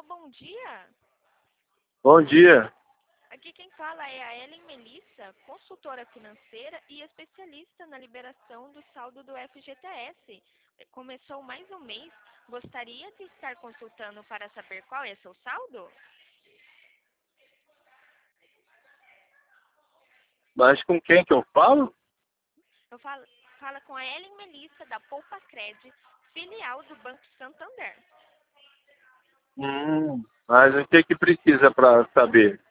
bom dia. Bom dia. Aqui quem fala é a Ellen Melissa, consultora financeira e especialista na liberação do saldo do FGTS. Começou mais um mês. Gostaria de estar consultando para saber qual é seu saldo? Mas com quem que eu falo? Eu falo com a Ellen Melissa, da Poupa Cred, filial do Banco Santander. Mas o que que precisa para saber?